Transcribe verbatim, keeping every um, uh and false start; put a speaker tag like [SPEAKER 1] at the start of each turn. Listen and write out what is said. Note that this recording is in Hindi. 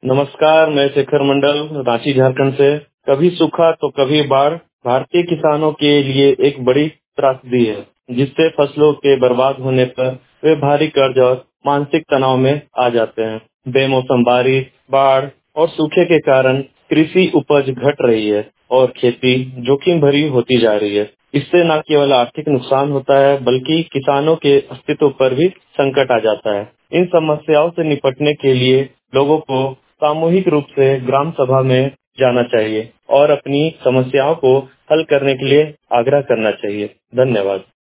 [SPEAKER 1] नमस्कार, मैं शेखर मंडल, रांची झारखंड से। कभी सूखा तो कभी बाढ़ भारतीय किसानों के लिए एक बड़ी त्रासदी है, जिससे फसलों के बर्बाद होने पर वे भारी कर्ज और मानसिक तनाव में आ जाते हैं। बेमौसम बारिश, बाढ़ और सूखे के कारण कृषि उपज घट रही है और खेती जोखिम भरी होती जा रही है। इससे न केवल आर्थिक नुकसान होता है, बल्कि किसानों के अस्तित्व पर भी संकट आ जाता है। इन समस्याओं से निपटने के लिए लोगों को सामूहिक रूप से ग्राम सभा में जाना चाहिए और अपनी समस्याओं को हल करने के लिए आग्रह करना चाहिए। धन्यवाद।